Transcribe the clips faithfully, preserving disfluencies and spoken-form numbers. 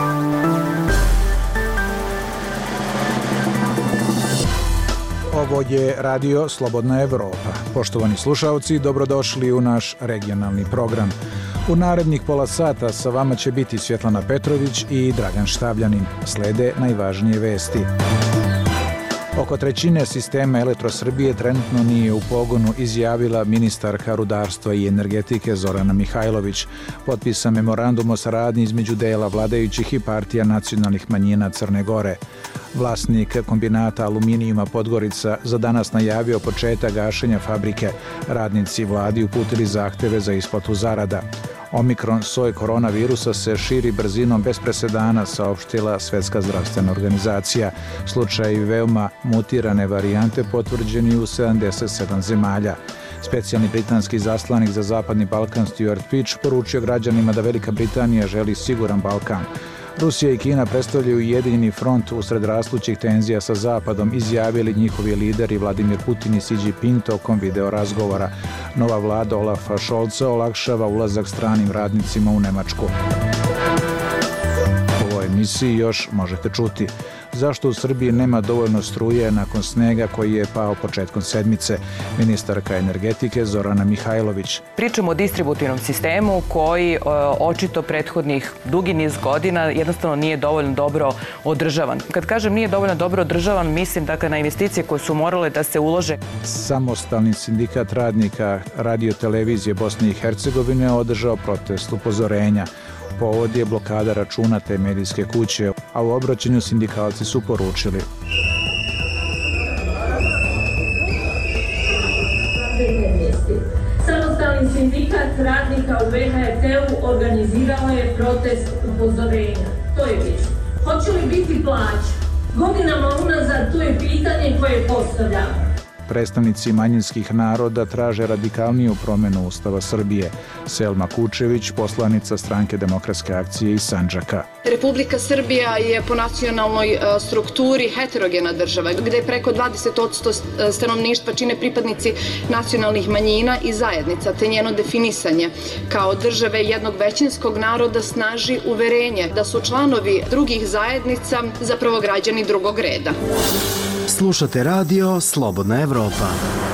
Ovo je Radio Slobodna Evropa. Poštovani slušaoci, dobrodošli u naš regionalni program. U narednih pola sata sa vama će biti Svjetlana Petrović i Dragan Štavljanin. Slede najvažnije vesti. Oko trećine sistema Elektrosrbije trenutno nije u pogonu, izjavila ministarka rudarstva i energetike Zorana Mihajlović. Potpisan memorandum o saradnji između dela vladajućih i partija nacionalnih manjina Crne Gore. Vlasnik kombinata aluminijuma Podgorica za danas najavio početak gašenja fabrike. Radnici vladi uputili zahteve za isplatu zarada. Omikron soj koronavirusa se širi brzinom bez presedana, saopštila Svetska zdravstvena organizacija. Slučaj veoma mutirane varijante potvrđeni u sedamdeset sedam zemalja. Specijalni britanski zaslanik za Zapadni Balkan Stuart Peach poručio građanima da Velika Britanija želi siguran Balkan. Rusija i Kina predstavljaju ujedinjeni front usred rastućih tenzija sa Zapadom, izjavili njihovi lideri Vladimir Putin i Xi Jinping tokom video razgovora. Nova vlada Olafa Scholza olakšava ulazak stranim radnicima u Nemačku. U ovoj emisiji još možete čuti: zašto u Srbiji nema dovoljno struje nakon snega koji je pao početkom sedmice? Ministarka energetike Zorana Mihajlović. Pričamo o distributivnom sistemu koji očito prethodnih dugi niz godina jednostavno nije dovoljno dobro održavan. Kad kažem nije dovoljno dobro održavan, mislim dakle na investicije koje su morale da se ulože. Samostalni sindikat radnika radio-televizije Bosne i Hercegovine održao protest upozorenja. Povod je blokada računa te medijske kuće, a u obraćanju sindikalci su poručili: Samostalni sindikat radnika u V H R T-u organizirao je protest upozorenja. To je bit. Hoće li biti plaća? Godinama unazad to je pitanje koje postavljamo. Predstavnici manjinskih naroda traže radikalniju promjenu Ustava Srbije. Selma Kučević, poslanica Stranke demokratske akcije iz Sandžaka. Republika Srbija je po nacionalnoj strukturi heterogena država, gde preko dvadeset posto stanovništva čine pripadnici nacionalnih manjina i zajednica, te njeno definisanje kao države jednog većinskog naroda snaži uverenje da su članovi drugih zajednica zapravo građani drugog reda. Slušate radio Slobodna Evropa.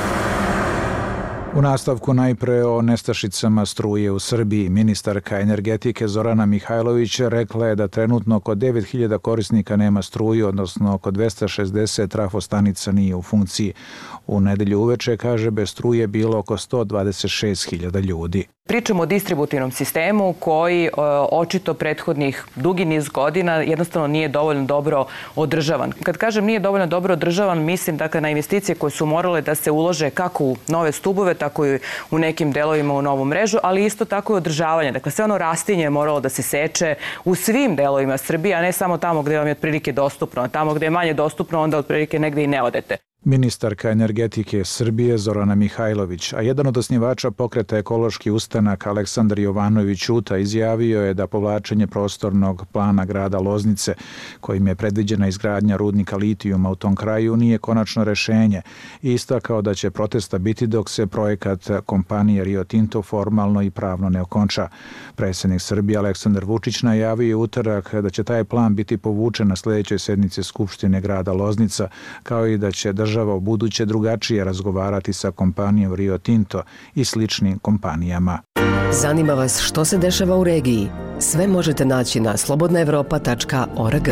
U nastavku najpre o nestašicama struje u Srbiji. Ministarka energetike Zorana Mihajlović rekla je da trenutno oko devet hiljada korisnika nema struju, odnosno oko dvesta šezdeset trafostanica nije u funkciji. U nedelju uveče, kaže, bez struje bilo oko sto dvadeset šest hiljada ljudi. Pričamo o distributivnom sistemu koji očito prethodnih dugi niz godina jednostavno nije dovoljno dobro održavan. Kad kažem nije dovoljno dobro održavan, mislim dakle na investicije koje su morale da se ulože kako u nove stubove, tako i u nekim delovima u novu mrežu, ali isto tako i održavanje. Dakle, sve ono rastinje je moralo da se seče u svim delovima Srbije, a ne samo tamo gde vam je otprilike dostupno. A tamo gde je manje dostupno, onda otprilike negde i ne odete. Ministarka energetike Srbije Zorana Mihajlović, a jedan od osnivača pokreta Ekološki ustanak Aleksandar Jovanović Ćuta izjavio je da povlačenje prostornog plana grada Loznice, kojim je predviđena izgradnja rudnika litijuma u tom kraju, nije konačno rešenje i istakao da će protesta biti dok se projekat kompanije Rio Tinto formalno i pravno ne okonča. Predsjednik Srbije Aleksandar Vučić najavio je utorak da će taj plan biti povučen na sljedećoj sednici Skupštine grada Loznica, kao i da će država u buduće drugačije razgovarati sa kompanijom Rio Tinto i sličnim kompanijama. Zanima vas što se dešava u regiji? Sve možete naći na slobodna evropa tačka org.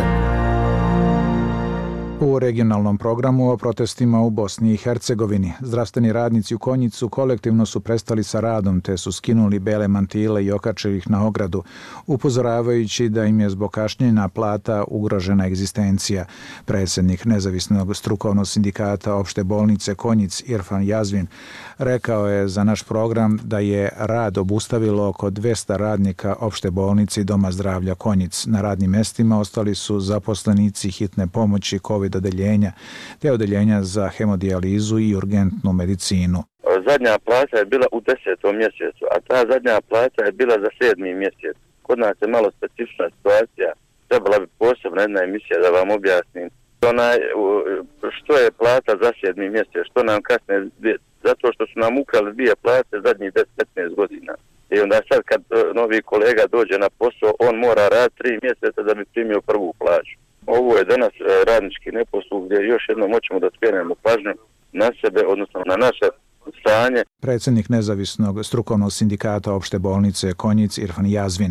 U regionalnom programu o protestima u Bosni i Hercegovini. Zdravstveni radnici u Konjicu kolektivno su prestali sa radom te su skinuli bele mantile i okačili ih na ogradu, upozoravajući da im je zbog kašnjenja plata ugrožena egzistencija. Predsjednik Nezavisnog strukovnog sindikata opšte bolnice Konjic Irfan Jazvin rekao je za naš program da je rad obustavilo oko dvesta radnika opšte bolnice i Doma zdravlja Konjic. Na radnim mestima ostali su zaposlenici hitne pomoći, COVID odeljenja, te odeljenja za hemodijalizu i urgentnu medicinu. Zadnja plata je bila u desetom mjesecu, a ta zadnja plata je bila za sedmi mjesec. Kod nas je malo specifična situacija, trebala bi posebna jedna emisija da vam objasnim. Onaj, što je plata za sedmi mjesec, što nam kasne, zato što su nam ukrali dvije plate zadnjih deset do petnaest godina. I I onda sad kad novi kolega dođe na posao, on mora raditi tri mjeseca da bi primio prvu plaću. Ovo je danas radnički neposluh gdje još jednom hoćemo da skrenemo pažnju na sebe, odnosno na naše stanje. Predsjednik nezavisnog strukovnog sindikata opšte bolnice Konjic Irfan Jazvin,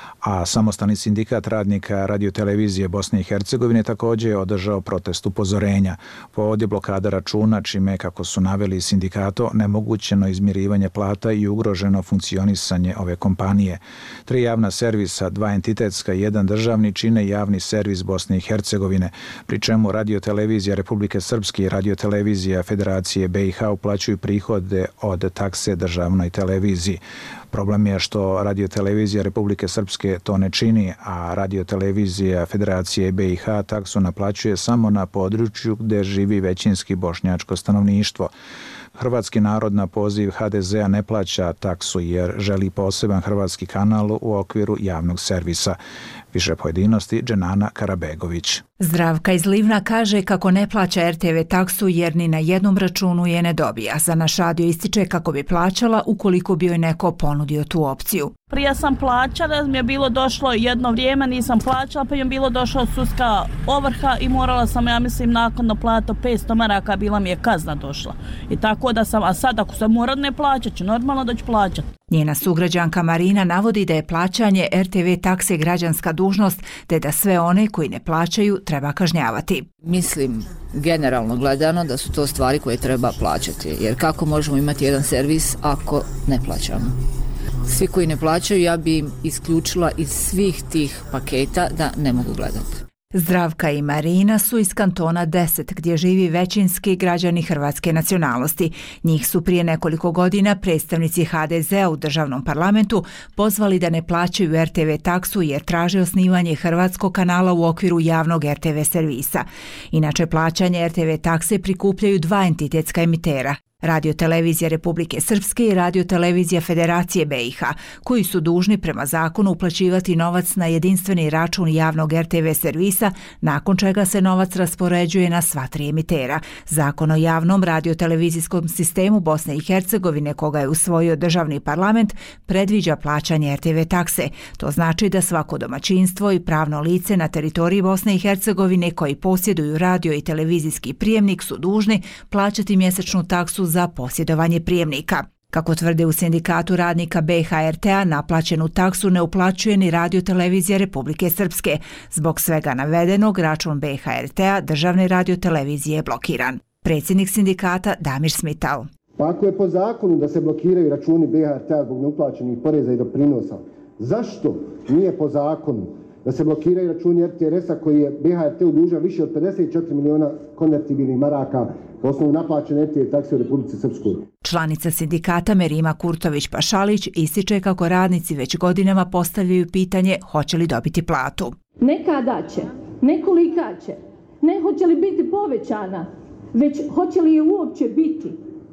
a samostalni sindikat radnika radiotelevizije Bosne i Hercegovine također je održao protest upozorenja. Povod je blokada računa, čime, kako su naveli sindikato, nemogućeno izmirivanje plata i ugroženo funkcionisanje ove kompanije. Tri javna servisa, dva entitetska i jedan državni čine javni servis Bosne i Hercegovine, pri čemu radiotelevizija Republike Srpske i radiotelevizija Federacije B i H uplaćuju prihode od takse državnoj televiziji. Problem je što radiotelevizija Republike Srpske to ne čini, a radiotelevizija Federacije B i H taksu naplaćuje samo na području gdje živi većinski bošnjačko stanovništvo. Hrvatski narod na poziv H D Z-a ne plaća taksu jer želi poseban hrvatski kanal u okviru javnog servisa. Više pojedinosti Dženana Karabegović. Zdravka iz Livna kaže kako ne plaća R T V taksu jer ni na jednom računu je ne dobija. Za naš radio ističe kako bi plaćala ukoliko bi joj neko ponudio tu opciju. Prije sam plaćala, mi je bilo došlo jedno vrijeme, nisam plaćala, pa mi je bilo došla sudska ovrha i morala sam, ja mislim, nakon plata petsto maraka, bila mi je kazna došla. I tako da sam, a sad ako sam moram ne plaćat ću, normalno da ću plaćati. Njena sugrađanka Marina navodi da je plaćanje R T V takse građanska dužnost, te da sve one koji ne plaćaju treba kažnjavati. Mislim, generalno gledano, da su to stvari koje treba plaćati, jer kako možemo imati jedan servis ako ne plaćamo? Svi koji ne plaćaju, ja bi im isključila iz svih tih paketa da ne mogu gledati. Zdravka i Marina su iz kantona deset, gdje živi većinski građani hrvatske nacionalnosti. Njih su prije nekoliko godina predstavnici H D Z-a u državnom parlamentu pozvali da ne plaćaju R T V taksu jer traže osnivanje hrvatskog kanala u okviru javnog R T V servisa. Inače, plaćanje R T V takse prikupljaju dva entitetska emitera. Radiotelevizija Republike Srpske i Radiotelevizija Federacije B i H, koji su dužni prema zakonu uplaćivati novac na jedinstveni račun javnog R T V servisa, nakon čega se novac raspoređuje na sva tri emitera. Zakon o javnom radiotelevizijskom sistemu Bosne i Hercegovine, koga je usvojio državni parlament, predviđa plaćanje R T V takse. To znači da svako domaćinstvo i pravno lice na teritoriji Bosne i Hercegovine koji posjeduju radio i televizijski prijemnik su dužni plaćati mjesečnu taksu za posjedovanje prijemnika. Kako tvrde u sindikatu radnika B H R T-a, naplaćenu taksu ne uplaćuje ni radiotelevizija Republike Srpske. Zbog svega navedenog, račun B H R T-a državne radiotelevizije je blokiran. Predsjednik sindikata Damir Smital. Pa ako je po zakonu da se blokiraju računi B H R T-a zbog neuplaćenih poreza i doprinosa, zašto nije po zakonu da se blokiraju računi R T R S-a koji je B H R T dužan više od pedeset četiri miliona konvertibilnih maraka po osnovu naplaćene R T V takse u Republici Srpskoj? Članica sindikata Merima Kurtović-Pašalić ističe kako radnici već godinama postavljaju pitanje hoće li dobiti platu. Ne kada će, ne kolika će, ne hoće li biti povećana, već hoće li je uopće biti.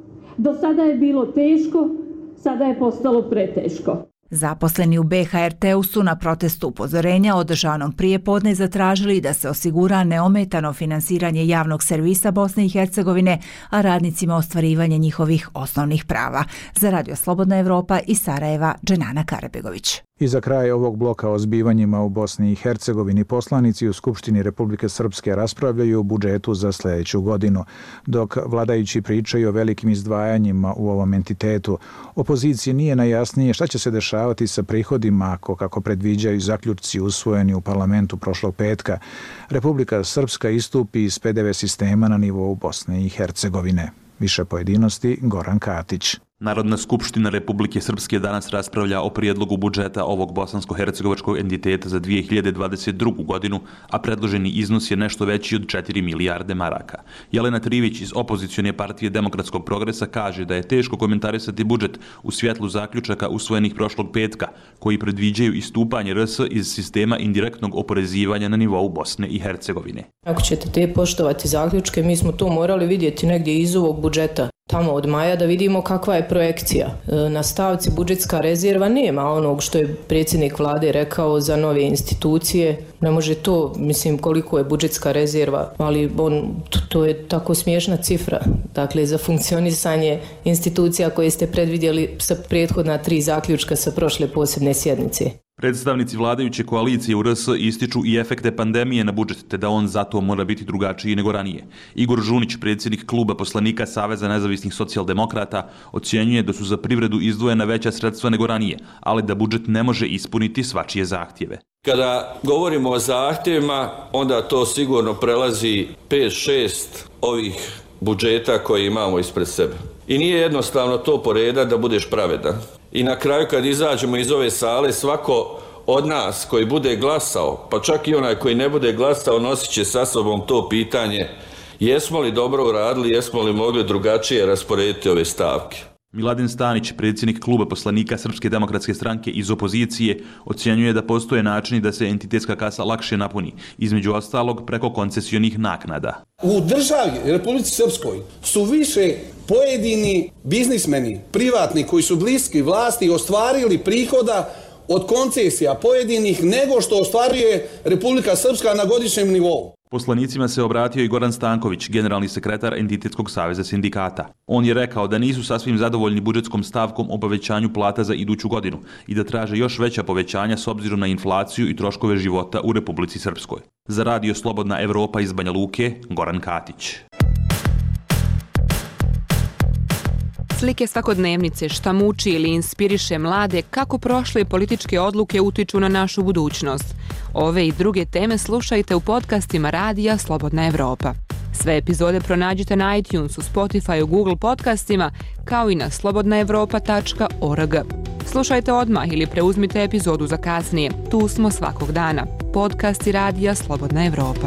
Do sada je bilo teško, sada je postalo preteško. Zaposleni u B H R T-u su na protestu upozorenja održanom prije podne zatražili da se osigura neometano finansiranje javnog servisa Bosne i Hercegovine, a radnicima ostvarivanje njihovih osnovnih prava. Za Radio Slobodna Evropa iz Sarajeva, Dženana Karabegović. I za kraj ovog bloka o zbivanjima u Bosni i Hercegovini poslanici u Skupštini Republike Srpske raspravljaju o budžetu za sljedeću godinu. Dok vladajući pričaju o velikim izdvajanjima u ovom entitetu, opoziciji nije najjasnije šta će se dešavati sa prihodima ako, kako predviđaju zaključci usvojeni u parlamentu prošlog petka, Republika Srpska istupi iz P D V sistema na nivou Bosne i Hercegovine. Više pojedinosti Goran Katić. Narodna skupština Republike Srpske danas raspravlja o prijedlogu budžeta ovog bosansko-hercegovačkog entiteta za dvije hiljade dvadeset drugu. godinu, a predloženi iznos je nešto veći od četiri milijarde maraka. Jelena Trivić iz opozicione partije Demokratskog progresa kaže da je teško komentarisati budžet u svjetlu zaključaka usvojenih prošlog petka, koji predviđaju istupanje R S iz sistema indirektnog oporezivanja na nivou Bosne i Hercegovine. Ako ćete te poštovati zaključke, mi smo to morali vidjeti negdje iz ovog budžeta. tamo od maja da vidimo kakva je projekcija. Na stavci budžetska rezerva nema onog što je predsjednik vlade rekao za nove institucije. Ne može to, mislim, koliko je budžetska rezerva, ali on, to, to je tako smiješna cifra. Dakle, za funkcionisanje institucija koje ste predvidjeli sa prethodna tri zaključka sa prošle posebne sjednice. Predstavnici vladajuće koalicije u R S ističu i efekte pandemije na budžet, te da on zato mora biti drugačiji nego ranije. Igor Žunić, predsjednik kluba poslanika Saveza nezavisnih socijaldemokrata, ocjenjuje da su za privredu izdvojena veća sredstva nego ranije, ali da budžet ne može ispuniti svačije zahtjeve. Kada govorimo o zahtjevima, onda to sigurno prelazi pet šest ovih budžeta koje imamo ispred sebe. I nije jednostavno to poredat da budeš pravedan. I na kraju kad izađemo iz ove sale, svako od nas koji bude glasao, pa čak i onaj koji ne bude glasao, nosit će sa sobom to pitanje jesmo li dobro uradili, jesmo li mogli drugačije rasporediti ove stavke. Miladin Stanić, predsjednik kluba poslanika Srpske demokratske stranke iz opozicije, ocjenjuje da postoje načini da se entitetska kasa lakše napuni, između ostalog preko koncesionih naknada. U državi Republici Srpskoj su više pojedini biznismeni, privatni koji su bliski vlasti ostvarili prihoda od koncesija pojedinih nego što ostvaruje Republika Srpska na godišnjem nivou. Poslanicima se obratio i Goran Stanković, generalni sekretar Entitetskog saveza sindikata. On je rekao da nisu sasvim zadovoljni budžetskom stavkom o povećanju plata za iduću godinu i da traže još veća povećanja s obzirom na inflaciju i troškove života u Republici Srpskoj. Za radio Slobodna Evropa iz Banja Luke, Goran Katić. Slike svakodnevnice, šta muči ili inspiriše mlade, kako prošle političke odluke utiču na našu budućnost. Ove i druge teme slušajte u podcastima radija Slobodna Evropa. Sve epizode pronađite na iTunesu, Spotifyu, Google podcastima, kao i na slobodna evropa tačka org. Slušajte odmah ili preuzmite epizodu za kasnije. Tu smo svakog dana. Podcasti radija Slobodna Evropa.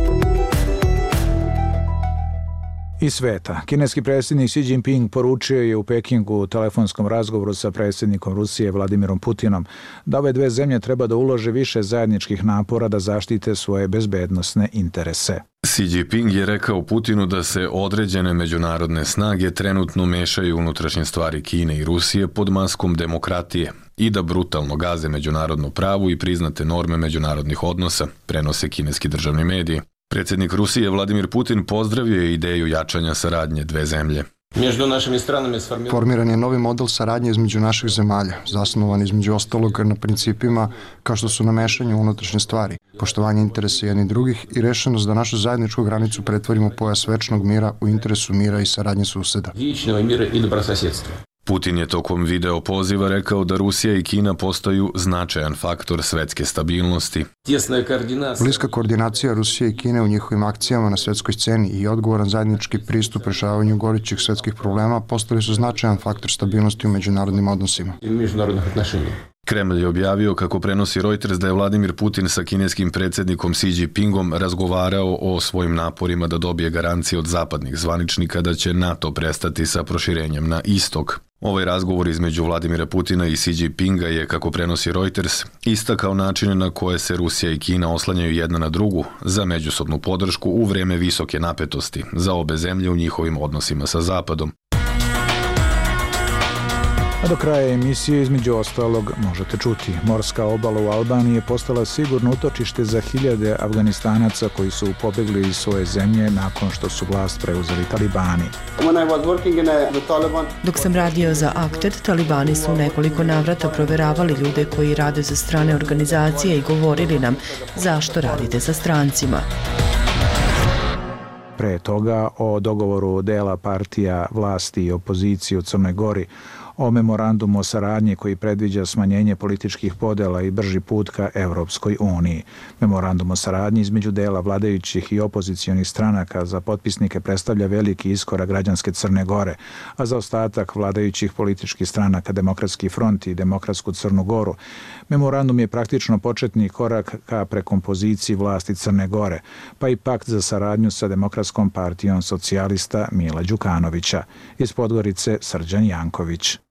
Iz sveta. Kineski predsjednik Xi Jinping poručio je u Pekingu u telefonskom razgovoru sa predsjednikom Rusije Vladimirom Putinom da ove dve zemlje treba da ulože više zajedničkih napora da zaštite svoje bezbednosne interese. Xi Jinping je rekao Putinu da se određene međunarodne snage trenutno mešaju u unutrašnje stvari Kine i Rusije pod maskom demokratije i da brutalno gaze međunarodno pravo i priznate norme međunarodnih odnosa, prenose kineski državni mediji. Predsjednik Rusije Vladimir Putin pozdravio je ideju jačanja saradnje dve zemlje. Formiran je novi model saradnje između naših zemalja, zasnovan između ostalog na principima kao što su nameštanje u unutrašnje stvari, poštovanje interesa jednih drugih i rešenost da našu zajedničku granicu pretvorimo u pojas večnog mira u interesu mira i saradnje suseda. Putin je tokom video poziva rekao da Rusija i Kina postaju značajan faktor svetske stabilnosti. Bliska koordinacija Rusije i Kine u njihovim akcijama na svetskoj sceni i odgovoran zajednički pristup rešavanju gorućih svetskih problema postali su značajan faktor stabilnosti u međunarodnim odnosima. Kremlj je objavio, kako prenosi Reuters, da je Vladimir Putin sa kineskim predsjednikom Xi Jinpingom razgovarao o svojim naporima da dobije garancije od zapadnih zvaničnika da će NATO prestati sa proširenjem na istok. Ovaj razgovor između Vladimira Putina i Xi Jinpinga je, kako prenosi Reuters, istakao načine na koje se Rusija i Kina oslanjaju jedna na drugu za međusobnu podršku u vrijeme visoke napetosti za obe zemlje u njihovim odnosima sa Zapadom. A do kraja emisije između ostalog možete čuti. Morska obala u Albaniji je postala sigurno utočište za hiljade Afganistanaca koji su pobjegli iz svoje zemlje nakon što su vlast preuzeli talibani. Dok sam radio za Akted, talibani su nekoliko navrata proveravali ljude koji rade za strane organizacije i govorili nam zašto radite sa strancima. Pre toga o dogovoru dela partija vlasti i opozicije u Crnoj Gori, o memorandumu o saradnji koji predviđa smanjenje političkih podela i brži put ka Evropskoj uniji. Memorandum o saradnji između dela vladajućih i opozicionih stranaka za potpisnike predstavlja veliki iskorak građanske Crne Gore, a za ostatak vladajućih političkih stranaka Demokratski front i Demokratsku Crnu Goru, memorandum je praktično početni korak ka prekompoziciji vlasti Crne Gore, pa i pakt za saradnju sa Demokratskom partijom socijalista Mila Đukanovića. Iz Podgorice Srđan Janković.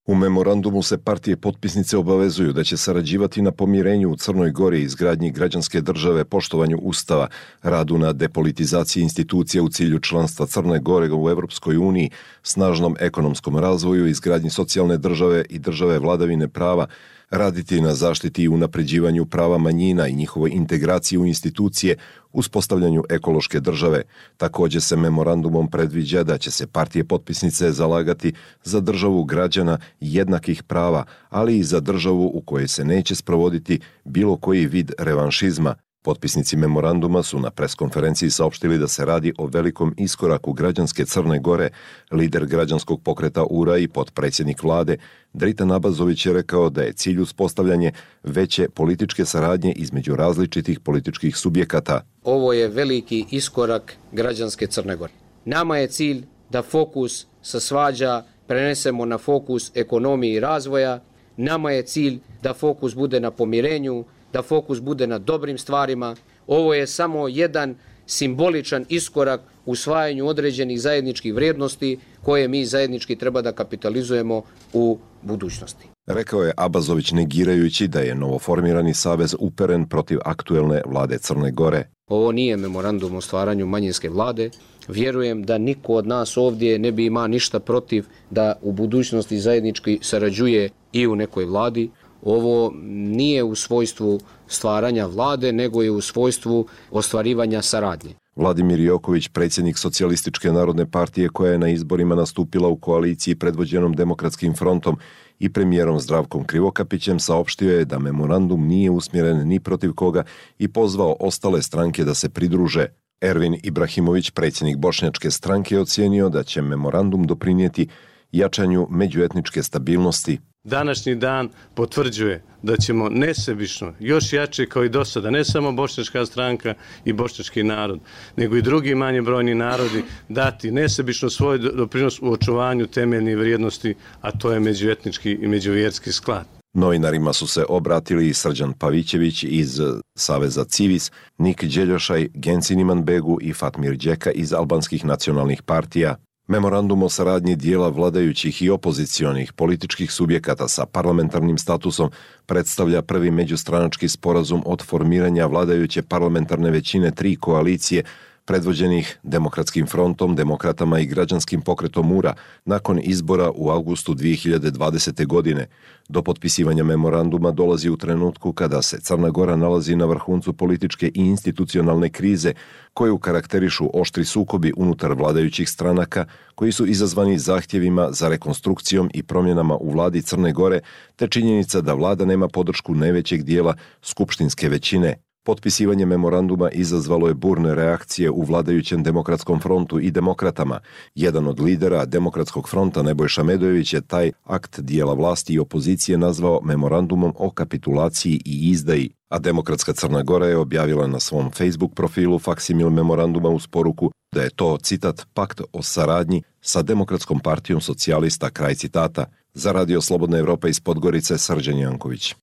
U memorandumu se partije potpisnice obavezuju da će sarađivati na pomirenju u Crnoj Gori, izgradnji građanske države, poštovanju ustava, radu na depolitizaciji institucija u cilju članstva Crne Gore u Evropskoj uniji, snažnom ekonomskom razvoju, izgradnji socijalne države i države vladavine prava, raditi na zaštiti i unapređivanju prava manjina i njihovoj integraciji u institucije, uspostavljanju ekološke države. Također se memorandumom predviđa da će se partije potpisnice zalagati za državu građana jednakih prava, ali i za državu u kojoj se neće sprovoditi bilo koji vid revanšizma. Potpisnici memoranduma su na preskonferenciji saopštili da se radi o velikom iskoraku građanske Crne Gore. Lider građanskog pokreta U R A i potpredsjednik vlade Dritan Abazović je rekao da je cilj uspostavljanje veće političke saradnje između različitih političkih subjekata. Ovo je veliki iskorak građanske Crne Gore. Nama je cilj da fokus sa svađa prenesemo na fokus ekonomije i razvoja. Nama je cilj da fokus bude na pomirenju, da fokus bude na dobrim stvarima. Ovo je samo jedan simboličan iskorak u usvajanju određenih zajedničkih vrijednosti koje mi zajednički treba da kapitalizujemo u budućnosti. Rekao je Abazović negirajući da je novoformirani savez uperen protiv aktuelne vlade Crne Gore. Ovo nije memorandum o stvaranju manjinske vlade. Vjerujem da niko od nas ovdje ne bi imao ništa protiv da u budućnosti zajednički sarađuje i u nekoj vladi. Ovo nije u svojstvu stvaranja vlade, nego je u svojstvu ostvarivanja saradnje. Vladimir Joković, predsjednik Socijalističke narodne partije koja je na izborima nastupila u koaliciji predvođenom Demokratskim frontom i premijerom Zdravkom Krivokapićem, saopštio je da memorandum nije usmjeren ni protiv koga i pozvao ostale stranke da se pridruže. Ervin Ibrahimović, predsjednik Bošnjačke stranke, ocijenio da će memorandum doprinijeti jačanju međuetničke stabilnosti. Današnji dan potvrđuje da ćemo nesebično, još jače kao i do sada, ne samo Bošnjačka stranka i bošnjački narod, nego i drugi manje brojni narodi dati nesebično svoj doprinos u očuvanju temeljnih vrijednosti, a to je međuetnički i međuvjerski sklad. Novinarima su se obratili i Srđan Pavićević iz Saveza Civis, Nik Đeljošaj, Genci Imanbegu i Fatmir Đeka iz albanskih nacionalnih partija. Memorandum o saradnji dijela vladajućih i opozicionih političkih subjekata sa parlamentarnim statusom predstavlja prvi međustranački sporazum od formiranja vladajuće parlamentarne većine tri koalicije predvođenih Demokratskim frontom, Demokratama i Građanskim pokretom U R A nakon izbora u avgustu dvije hiljade dvadesete. godine. Do potpisivanja memoranduma dolazi u trenutku kada se Crna Gora nalazi na vrhuncu političke i institucionalne krize koju karakterišu oštri sukobi unutar vladajućih stranaka koji su izazvani zahtjevima za rekonstrukcijom i promjenama u vladi Crne Gore te činjenica da vlada nema podršku najvećeg dijela skupštinske većine. Potpisivanje memoranduma izazvalo je burne reakcije u vladajućem Demokratskom frontu i Demokratama. Jedan od lidera Demokratskog fronta, Nebojša Medojević, je taj akt dijela vlasti i opozicije nazvao memorandumom o kapitulaciji i izdaji, a Demokratska Crna Gora je objavila na svom Facebook profilu faksimil memoranduma uz poruku da je to, citat, pakt o saradnji sa Demokratskom partijom socijalista, kraj citata. Za Radio Slobodna Evropa iz Podgorice, Srđan Janković.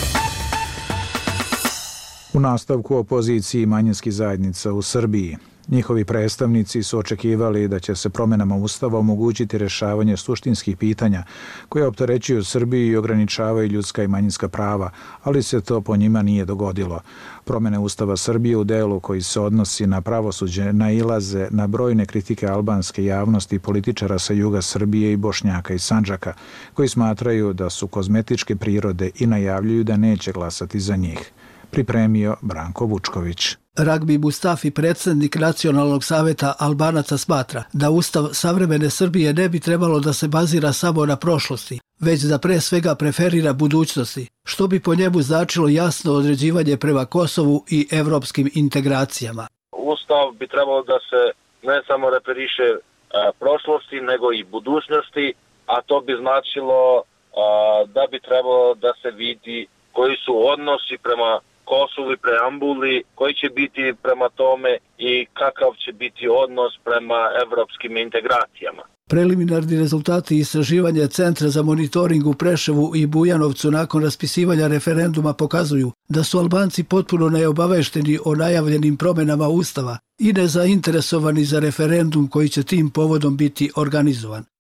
U nastavku opoziciji manjinskih zajednica u Srbiji. Njihovi predstavnici su očekivali da će se promjenama Ustava omogućiti rješavanje suštinskih pitanja koje opterećuju Srbiju i ograničavaju ljudska i manjinska prava, ali se to po njima nije dogodilo. Promjene Ustava Srbije u delu koji se odnosi na pravosuđe nailaze na brojne kritike albanske javnosti i političara sa juga Srbije i Bošnjaka i Sandžaka, koji smatraju da su kozmetičke prirode i najavljuju da neće glasati za njih. Pripremio Branko Vučković. Ragbi Mustafi, predsjednik Nacionalnog savjeta Albanaca, smatra da Ustav savremene Srbije ne bi trebalo da se bazira samo na prošlosti, već da pre svega preferira budućnosti, što bi po njemu značilo jasno određivanje prema Kosovu i evropskim integracijama. Ustav bi trebalo da se ne samo referiše a, prošlosti, nego i budućnosti, a to bi značilo a, da bi trebalo da se vidi koji su odnosi prema Kosovu i preambuli, koji će biti prema tome i kakav će biti odnos prema evropskim integracijama. Preliminarni rezultati istraživanja Centra za monitoring u Preševu i Bujanovcu nakon raspisivanja referenduma pokazuju da su Albanci potpuno neobavešteni o najavljenim promjenama Ustava i nezainteresovani za referendum koji će tim povodom biti organizovan.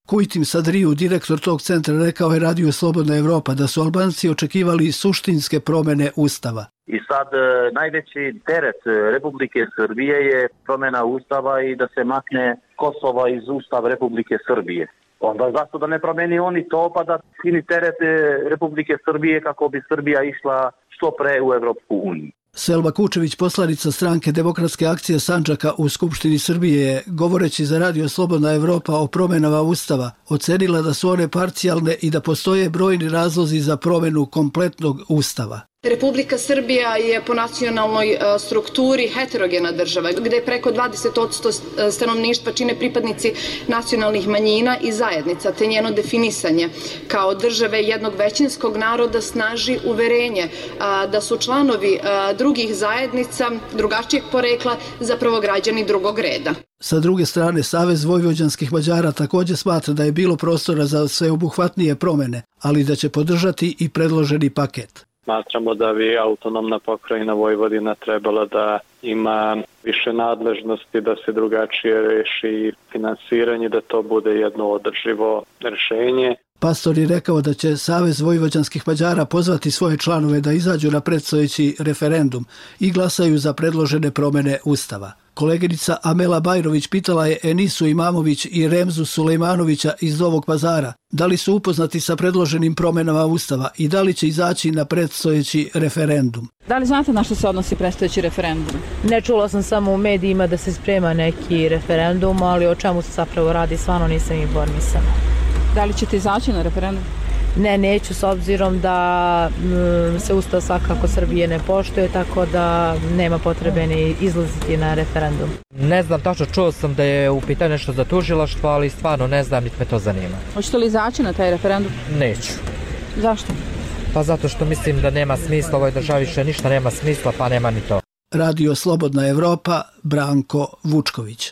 Kujtim Sadriju, direktor tog centra, rekao je Radio Slobodna Evropa da su Albanci očekivali suštinske promjene Ustava. I sad najveći teret Republike Srbije je promjena Ustava i da se makne Kosova iz Ustava Republike Srbije. Onda zašto da ne promeni oni to pa da skini teret Republike Srbije kako bi Srbija išla što pre u Evropsku uniju. Selma Kučević, poslanica stranke Demokratske akcije Sandžaka u Skupštini Srbije, je, govoreći za Radio Slobodna Evropa o promjenama Ustava, ocenila da su one parcijalne i da postoje brojni razlozi za promjenu kompletnog Ustava. Republika Srbija je po nacionalnoj strukturi heterogena država, gde preko dvadeset posto stanovništva čine pripadnici nacionalnih manjina i zajednica, te njeno definisanje kao države jednog većinskog naroda snaži uverenje da su članovi drugih zajednica drugačijeg porekla zapravo građani drugog reda. Sa druge strane, Savez vojvođanskih Mađara također smatra da je bilo prostora za sveobuhvatnije promjene, ali da će podržati i predloženi paket. Smatramo da bi autonomna pokrajina Vojvodina trebala da ima više nadležnosti, da se drugačije reši finansiranje, da to bude jedno održivo rješenje. Pastor je rekao da će Savez vojvođanskih Mađara pozvati svoje članove da izađu na predstojeći referendum i glasaju za predložene promjene Ustava. Koleginica Amela Bajrović pitala je Enisu Imamović i Remzu Sulejmanovića iz Novog Pazara da li su upoznati sa predloženim promjenama Ustava i da li će izaći na predstojeći referendum. Da li znate na što se odnosi predstojeći referendum? Ne, čula sam samo u medijima da se sprema neki referendum, ali o čemu se zapravo radi, stvarno nisam informisana. Da li ćete izaći na referendum? Ne, neću, s obzirom da m, se Ustav svakako Srbije ne poštuje, tako da nema potrebe ni izlaziti na referendum. Ne znam, tačno čuo sam da je u pitanju nešto za tužilaštvo, ali stvarno ne znam, niti me to zanima. Hoćete li izaći na taj referendum? Neću. Zašto? Pa zato što mislim da nema smisla, u ovoj državi više ništa nema smisla, pa nema ni to. Radio Slobodna Evropa, Branko Vučković.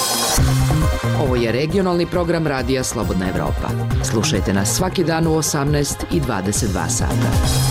Ovo je regionalni program Radija Slobodna Evropa. Slušajte nas svaki dan u osamnaest i dvadeset dva sata.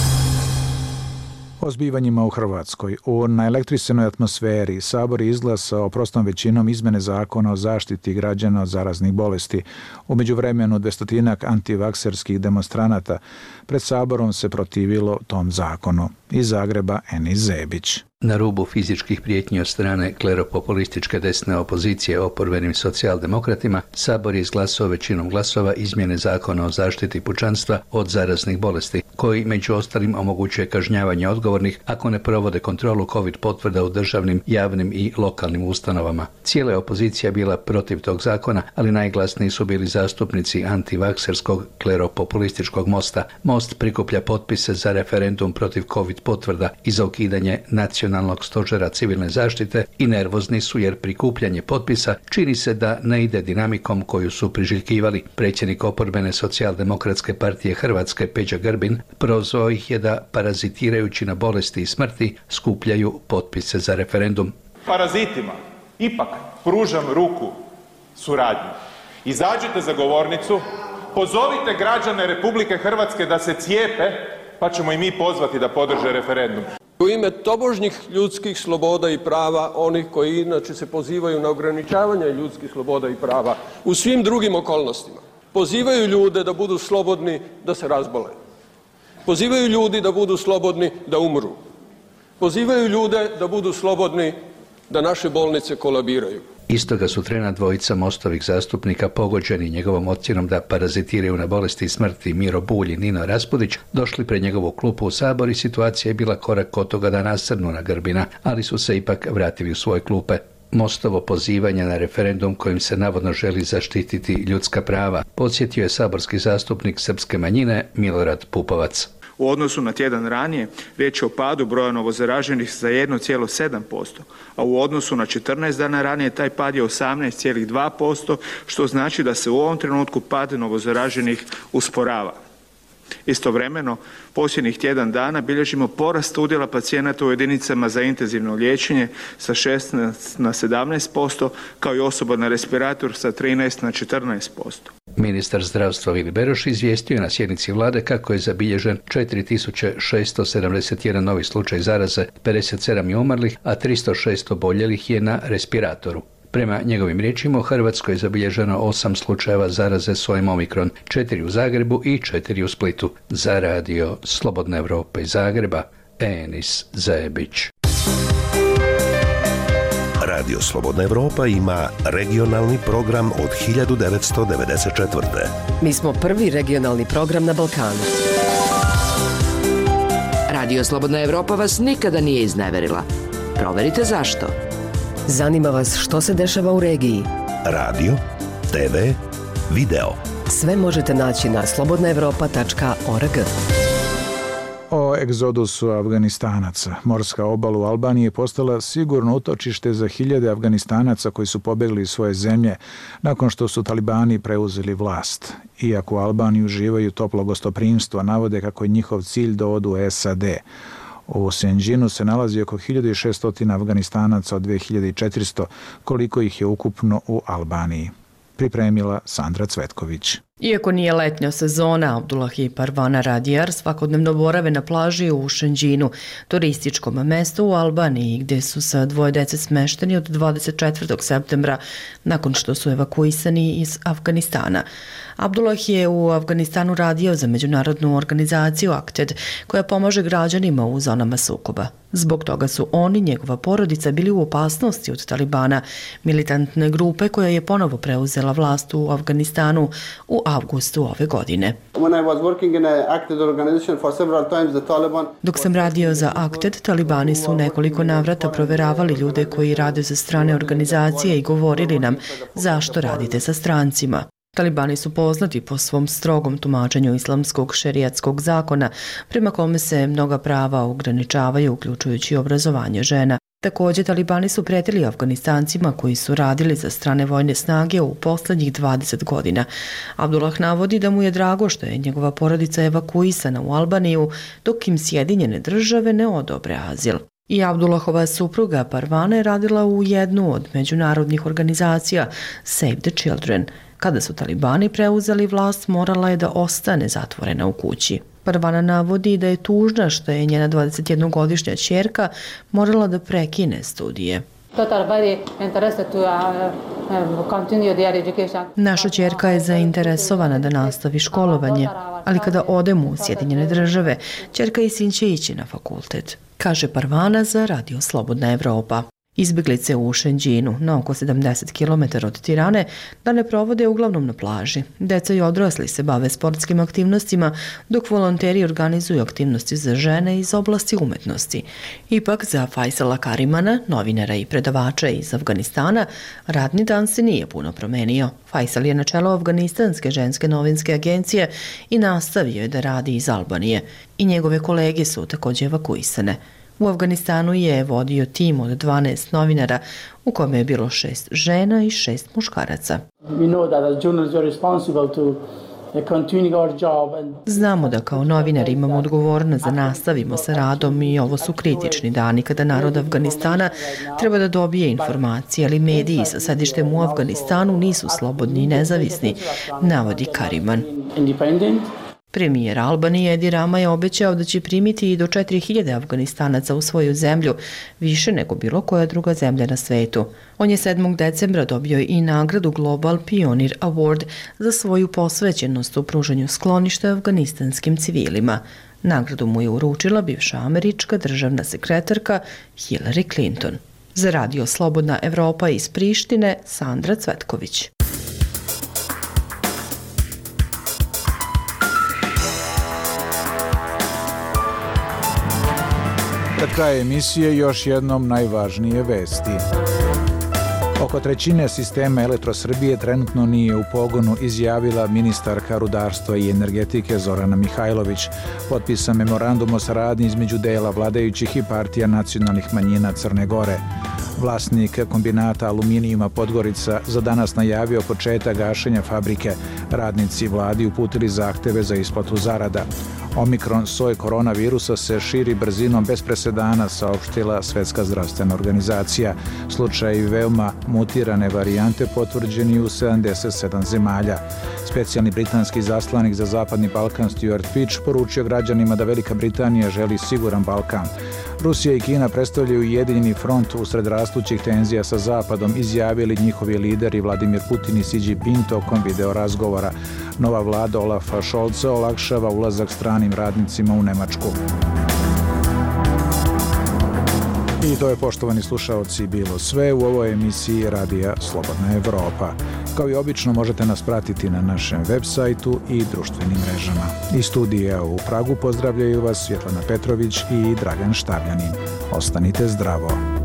O zbivanjima u Hrvatskoj. U naelektrisanoj atmosferi Sabor je izglasao prostom većinom izmene zakona o zaštiti građana od zaraznih bolesti. U međuvremenu dvestotinak antivakserskih demonstranata pred Saborom se protivilo tom zakonu. Iz Zagreba Enis Zebić. Na rubu fizičkih prijetnji od strane kleropopulističke desne opozicije oporbenim socijaldemokratima, Sabor je izglasao većinom glasova izmjene zakona o zaštiti pučanstva od zaraznih bolesti, koji među ostalim omogućuje kažnjavanje odgovornih ako ne provode kontrolu COVID potvrda u državnim, javnim i lokalnim ustanovama. Cijela je opozicija bila protiv tog zakona, ali najglasniji su bili zastupnici antivakserskog kleropopulističkog Mosta. Most prikuplja potpise za referendum protiv COVID potvrda i za ukidanje nacionalnog stožera civilne zaštite i nervozni su jer prikupljanje potpisa čini se da ne ide dinamikom koju su priželjkivali. Predsjednik oporbene socijaldemokratske partije Hrvatske Peđa Grbin prozvao ih je da parazitirajući na bolesti i smrti skupljaju potpise za referendum. Parazitima ipak pružam ruku suradnje. Izađite za govornicu, pozovite građane Republike Hrvatske da se cijepe, pa ćemo i mi pozvati da podrže referendum. U ime tobožnjih ljudskih sloboda i prava, onih koji inače se pozivaju na ograničavanje ljudskih sloboda i prava u svim drugim okolnostima, pozivaju ljude da budu slobodni da se razbole. Pozivaju ljudi da budu slobodni da umru. Pozivaju ljude da budu slobodni da naše bolnice kolabiraju. Istoga su trena dvojica Mostovih zastupnika pogođeni njegovom ocjenom da parazitiraju na bolesti i smrti Miro Bulj i Nino Raspudić došli pred njegovu klupu u Sabor i situacija je bila korak od toga da nasrnu na Grbina, ali su se ipak vratili u svoje klupe. Mostovo pozivanje na referendum kojim se navodno želi zaštititi ljudska prava podsjetio je saborski zastupnik srpske manjine Milorad Pupovac. U odnosu na tjedan ranije, riječ je o padu broja novozaraženih za jedan zarez sedam posto, a u odnosu na četrnaest dana ranije taj pad je osamnaest zarez dva posto, što znači da se u ovom trenutku pad novozaraženih usporava. Istovremeno, posljednjih tjedan dana bilježimo porast udjela pacijenata u jedinicama za intenzivno liječenje sa šesnaest na sedamnaest posto, kao i osoba na respirator sa trinaest na četrnaest posto. Ministar zdravstva Vili Beroš izvijestio je na sjednici vlade kako je zabilježen četiri tisuće šesto sedamdeset jedan novi slučaj zaraze, pedeset sedam je umrlih, a tristo šest oboljelih je na respiratoru. Prema njegovim riječima, u Hrvatskoj je zabilježeno osam slučajeva zaraze sojem Omikron, četiri u Zagrebu i četiri u Splitu. Za radio Slobodna Evropa iz Zagreba, Enis Zajebić. Radio Slobodna Evropa ima regionalni program od hiljadu devetsto devedeset četvrte. Mi smo prvi regionalni program na Balkanu. Radio Slobodna Evropa vas nikada nije izneverila. Proverite zašto. Zanima vas što se dešava u regiji. Radio, te ve, video. Sve možete naći na slobodna evropa tačka org. O egzodusu Afganistanaca. Morska obala u Albaniji je postala sigurno utočište za hiljade Afganistanaca koji su pobegli iz svoje zemlje nakon što su talibani preuzeli vlast. Iako u Albaniji uživaju toplo gostoprimstvo, navode kako je njihov cilj da odu u es a de. U Senđinu se nalazi oko hiljadu šesto Afganistanaca od dve hiljade četiristo, koliko ih je ukupno u Albaniji. Pripremila Sandra Cvetković. Iako nije letnja sezona, Abdullah i Parvana Radjar svakodnevno borave na plaži u Šenđinu, turističkom mestu u Albaniji, gdje su sa dvoje dece smešteni od dvadeset četvrtog septembra, nakon što su evakuisani iz Afganistana. Abdullah je u Afganistanu radio za međunarodnu organizaciju Akted, koja pomaže građanima u zonama sukoba. Zbog toga su on i njegova porodica bili u opasnosti od Talibana, militantne grupe koja je ponovo preuzela vlast u Afganistanu u avgustu ove godine. Dok sam radio za Akted, Talibani su nekoliko navrata proveravali ljude koji rade za strane organizacije i govorili nam zašto radite sa strancima. Talibani su poznati po svom strogom tumačenju islamskog šerijatskog zakona, prema kome se mnoga prava ograničavaju, uključujući obrazovanje žena. Također, Talibani su pretili Afganistancima koji su radili za strane vojne snage u poslednjih dvadeset godina. Abdullah navodi da mu je drago što je njegova porodica evakuisana u Albaniju, dok im Sjedinjene države ne odobre azil. I Abdullahova supruga Parvana je radila u jednu od međunarodnih organizacija Save the Children. Kada su Talibani preuzeli vlast, morala je da ostane zatvorena u kući. Parvana navodi da je tužna što je njena dvadesetjednogodišnja ćerka morala da prekine studije. Naša ćerka je zainteresovana da nastavi školovanje, ali kada odemo u Sjedinjene države, ćerka i sin će ići na fakultet, kaže Parvana za Radio Slobodna Evropa. Izbjeglice u Šenđinu, na oko sedamdeset kilometara od Tirane, da ne provode uglavnom na plaži. Deca i odrasli se bave sportskim aktivnostima, dok volonteri organizuju aktivnosti za žene iz oblasti umetnosti. Ipak, za Faisala Karimana, novinara i predavača iz Afganistana, radni dan se nije puno promenio. Faisal je na čelu Afganistanske ženske novinske agencije i nastavio je da radi iz Albanije. I njegove kolege su također evakuisane. U Afganistanu je vodio tim od dvanaest novinara, u kome je bilo šest žena i šest muškaraca. Znamo da kao novinari imamo odgovornost da nastavimo sa radom i ovo su kritični dani kada narod Afganistana treba da dobije informacije, ali mediji sa sedištem u Afganistanu nisu slobodni i nezavisni, navodi Kariman. Premijer Albanije Edi Rama je obećao da će primiti i do četiri hiljade Afganistanaca u svoju zemlju, više nego bilo koja druga zemlja na svetu. On je sedmog decembra dobio i nagradu Global Pioneer Award za svoju posvećenost u pružanju skloništa afganistanskim civilima. Nagradu mu je uručila bivša američka državna sekretarka Hillary Clinton. Za Radio Slobodna Evropa iz Prištine, Sandra Cvetković. Za kraj emisije još jednom najvažnije vesti. Oko trećine sistema Elektrosrbije trenutno nije u pogonu, izjavila ministarka rudarstva i energetike Zorana Mihajlović. Potpisan memorandum o saradnji između dela vladajućih i partija nacionalnih manjina Crne Gore. Vlasnik kombinata aluminijuma Podgorica za danas najavio početak gašenja fabrike. Radnici vladi uputili zahteve za isplatu zarada. Omikron soj koronavirusa se širi brzinom bez presedana, saopštila Svetska zdravstvena organizacija. Slučaj veoma mutirane varijante potvrđeni u sedamdeset sedam zemalja. Specijalni britanski zaslanik za Zapadni Balkan Stuart Fitch poručio građanima da Velika Britanija želi siguran Balkan. Rusija i Kina predstavljaju ujedinjeni front usred rastućih tenzija sa Zapadom, izjavili njihovi lideri Vladimir Putin i Xi Jinping tokom video razgovora. Nova vlada Olafa Scholza olakšava ulazak stranim radnicima u Nemačku. I to je, poštovani slušaoci, bilo sve u ovoj emisiji Radija Slobodna Evropa. Kao i obično možete nas pratiti na našem web sajtu i društvenim mrežama. Iz studija u Pragu pozdravljaju vas Svjetlana Petrović i Dragan Štavljanin. Ostanite zdravo.